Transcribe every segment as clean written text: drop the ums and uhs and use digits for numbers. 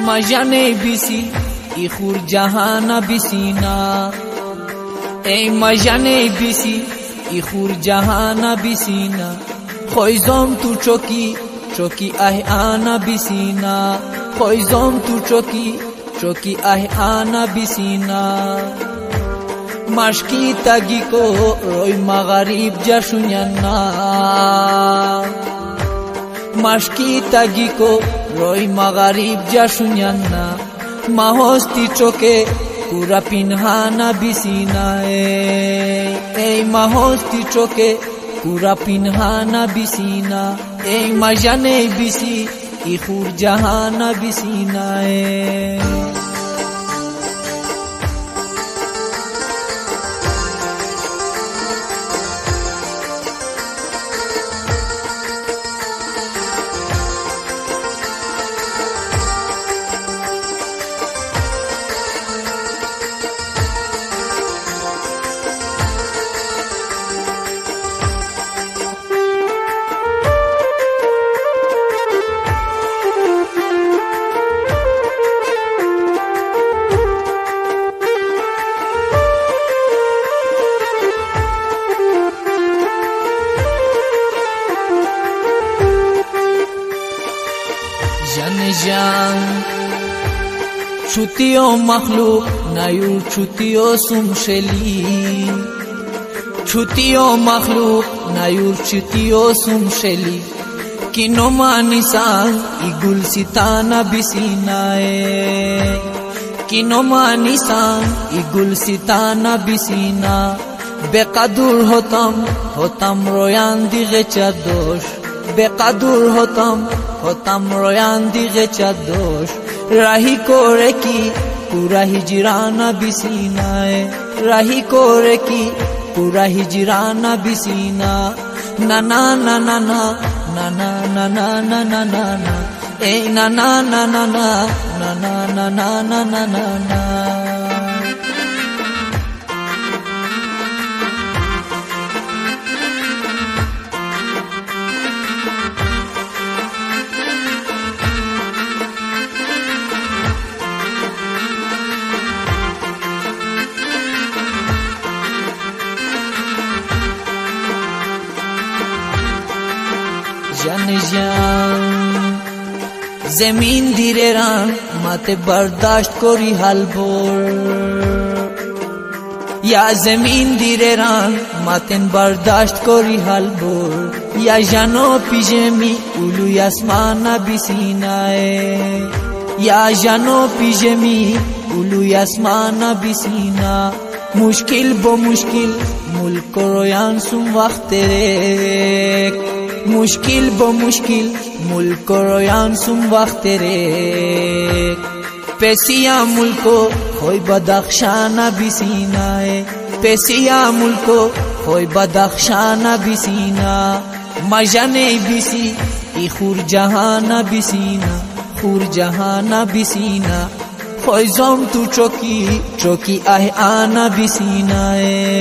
مجانه بیسی ای خور جهان بیسینا ای مجانه بیسی ای خور جهان بیسینا خویزم تو چوکی چوکی آنا بیسینا خویزم تو چوکی چوکی آنا بیسینا مشکی تگی کو روی مغرب جشونینا مشکی تگی کو روی مغرب جشونینا ماهستی چوکه پورا پنهانا بیسینا ای ماهستی چوکه پورا پنهانا بیسینا ای مجانه بیسی ای خور جهان بیسینا جان چوتیو مخلوق نایو چوتیو سومشلی چوتیو مخلوق نایو چوتیو سومشلی کینو مانیسان ای گل سیتانا بیسینا کینو مانیسان ای گل سیتانا بیسینا بقدر هتم رویان دیگه چدوش بقدر هتم رویان دیگه چدوش راهی کوره کی پورا هجرانا بیسینا راهی کوره کی پورا هجرانا بیسینا نا نا نا نا نا نا نا نا نا نا نا ای نا نا نا نا نا نا نا نا نا نا نا جان زمین دیره ران مات برداشت کری حال بور یا زمین دیره ران ماتن برداشت کری حال بور یا جانو پیجمی اولوی اسمان بیسینا یا جانو پیجمی اولوی اسمان بیسینا مشکل با مشکل ملک رویان سم وقت ریک مشکل با مشکل ملک رویان سم وقت ریک پیسیا ملکو خوی بدخشان بیسینا پیسیا ملکو خوی بدخشان بیسینا مجانه بیسی ای خور جهان بیسینا خور جهان بیسینا خویزم تو چوکی چوکی آنا بیسینا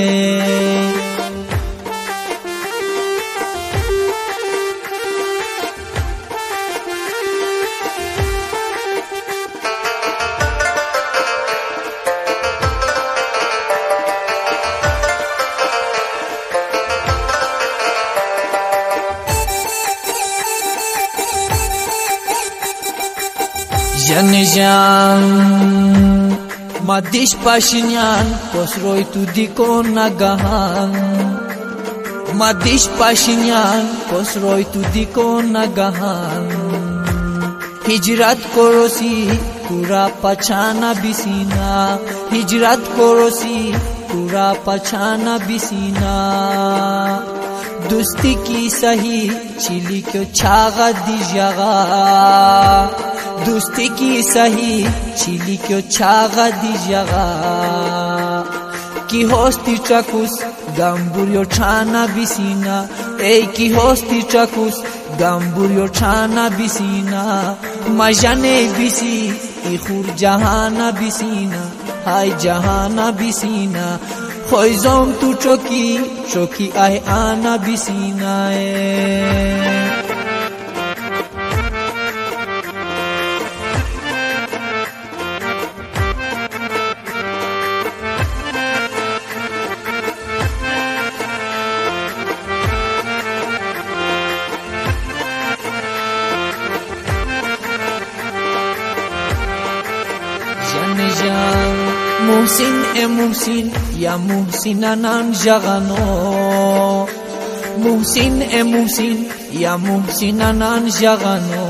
جان مادیش پاشینیان کسروی تو دیکو نگهان مادیش پاشینیان کسروی تو دیکو نگهان هجرت کروسی پورا پچانا بیسینا هجرت کروسی پورا پچانا بیسینا دوستی کی صحیح چیلی کیو چھاغا دی جگا دوستی کی صحیح چیلی کیو چھاغا دی جگا کی ہوستی چکوس گامبوریو چھانا بیسینا ای کی ہوستی چکوس گامبوریو چھانا بیسینا مجانے بیسی ای خور جہانا بیسینا ہائی جہانا بیسینا خویزم تو چوکی چوکی آنا بیسینا محسن ای محسن یا محسنان جغانو محسن ای محسن یا محسنان جغانو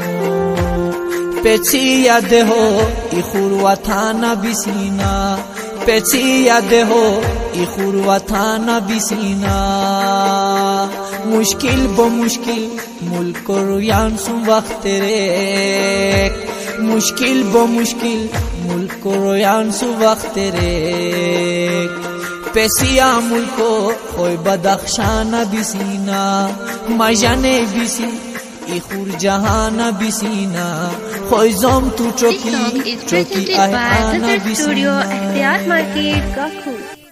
پیچی یاده هو ای خوروتانا بیسینا پیچی یاده هو ای خوروتانا بیسینا مشکل با مشکل ملک رویان سو وقت ریک مشکل با مشکل ملک رویان سو وقت ریک پیسیا ملکو خوی بدخشانا بیسینا مجانے بیسی ای خور جهانا بیسینا خوی زم تو چوکی چوکی آهانا بیسینا.